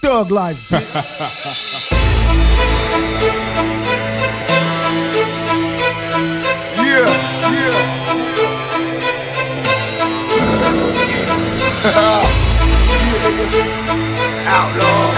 thug life. Outlaw.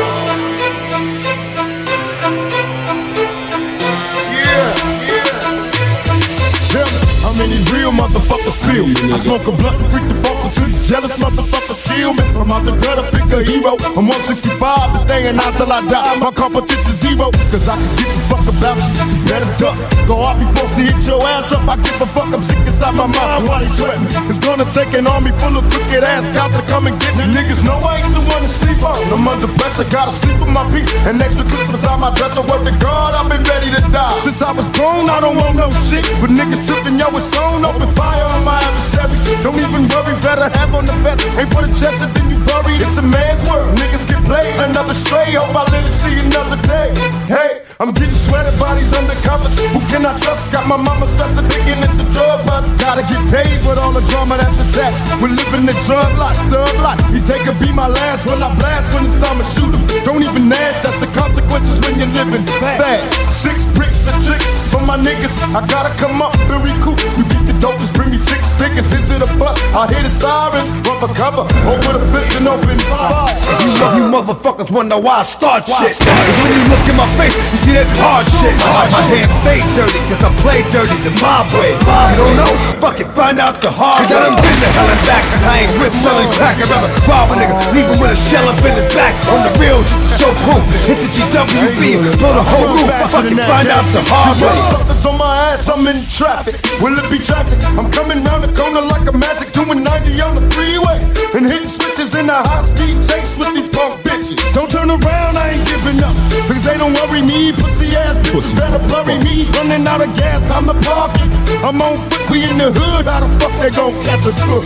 How many real motherfuckers feel me? I smoke a blunt and freak the fuck until these jealous motherfuckers kill me. I'm out the gutter, pick a hero. I'm 165 and staying out till I die. My competition's zero, cause I can give a fuck about you. You better duck. Go out be forced to hit your ass up. I give a fuck, I'm sick inside my mind while he's sweating. It's gonna take an army full of crooked ass cops to come and get me. Niggas know I ain't the one to sleep on. I'm under pressure, gotta sleep with my peace. An extra clip beside my dresser. Word to God, I've been ready to die. Since I was grown, I don't want no shit. But niggas tripping, yo, it's on. Open fire on my adversaries. Don't even worry, better have on the vest. Ain't for the chest and then you buried. It's a man's world, niggas get played. Another stray, hope I live to see another day. Hey, I'm getting sweaty bodies undercovers. Who can I trust? Got my mama stressing, thinking it's a drug bust. Gotta get paid with all the drama that's attached. We're living the drug life, thug life. He take a be my last, will I blast when it's time to shoot him? Don't even ask, that's the consequences when you're living fast. 6 bricks and tricks for my niggas. I gotta come up and recoup. You get the dopest, bring me 6 figures. Is it a bust? I hear the sirens, run for cover. Over the fence and open fire. You motherfuckers wonder why I start shit. Cause when you look in my face, you see that hard shit. My hands stay dirty cause I play dirty the mob way. You don't know? Fuck it, find out the hard way. Cause I done been to hell and back. I ain't rich selling crack. I'd rather rob a nigga, leave him with a shell up in his back. On the real, just to show proof. Hit the GWB, blow the whole roof. I fucking find out the hard way. Motherfuckers on my ass, I'm in traffic. Will it be tragic? I'm coming round the corner like a magic, doing 90 on the freeway. And hitting switches in a high-speed chase with these punk bitches. Don't turn around, I ain't giving up. Because they don't worry me, pussy-ass bitches better blurry me. Running out of gas, time to park it. I'm on foot, we in the hood, how the fuck they gon' catch a crook?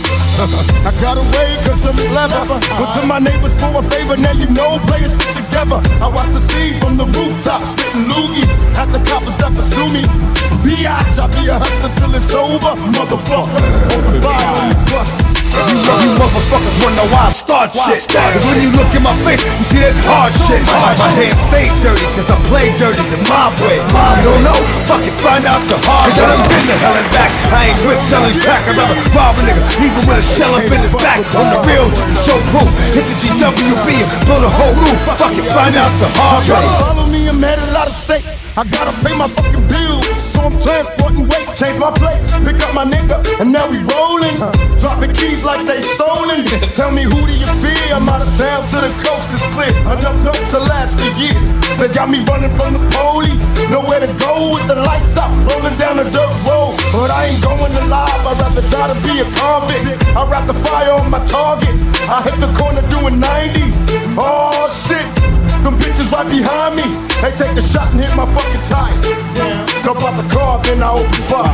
I got away cause I'm clever. Went to my neighbors for a favor, now you know players stick together. I watch the scene from the rooftop, spitting loogies. At the coppers that pursue me. Biatch, I be a hustler till it's over, motherfucker. On the fire, on the bust. You motherfuckers wonder why I start shit. Cause when you look in my face, you see that hard shit. My hands stay dirty cause I play dirty the mob way. You don't know? Fuck it, find out the hard way. Cause I done been to hell and back. I ain't rich selling crack. I'd rather rob a nigga, leave him with a shell up in his back. On the real, just to show proof. Hit the GWB and blow the whole roof. Fuck it, find out the hard way. Follow me, I'm headed out of state. I gotta pay my fucking bills, so I'm transporting weight. Change my plates, pick up my nigga, and now we rolling. Dropping keys like they stolen. Tell me who do you fear? I'm out of town to the coast is clear. Enough dope to last a year. They got me running from the police. Nowhere to go with the lights out, rolling down the dirt road. But I ain't going alive, I'd rather die to be a convict. I'd rather fire on my target. I hit the corner doing 90. Oh shit. Them bitches right behind me, they take a shot and hit my fucking tire. Jump out the car, then I open fire.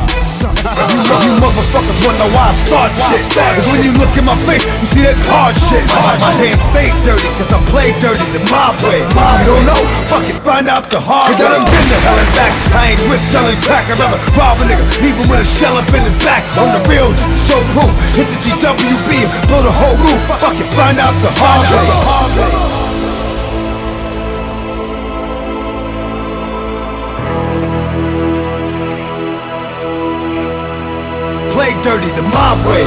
You motherfuckers wonder why I start shit. Cause when you look in my face, you see that hard shit. My hands stay dirty cause I play dirty the mob way. You don't know? Fuck it, find out the hard way. Cause I done been to hell and back. I ain't rich selling crack. I'd rather rob a nigga, leave him with a shell up in his back. On the real, just to show proof. Hit the GWB and blow the whole roof. Fuck it, find out the hard way. Play dirty the mob way.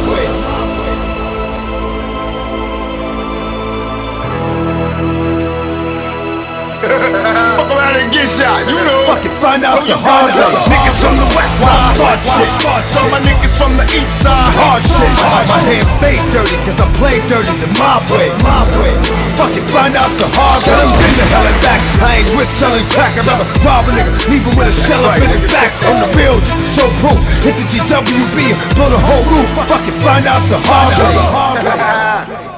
Fuck around and get shot, you know. Fuck it, find out the hard way. Niggas from the west side, start shit. Some my niggas from the east side, hard shit. My hands stay dirty cause I play dirty the mob way. Fuck it, find out the hard way. I done been to hell and back. I ain't rich selling crack. I'd rather rob a nigga, leave him with a shell up in his back. On the real, just to show proof. Hit the GWB and blow the whole roof. Fuck it, find out the hard way.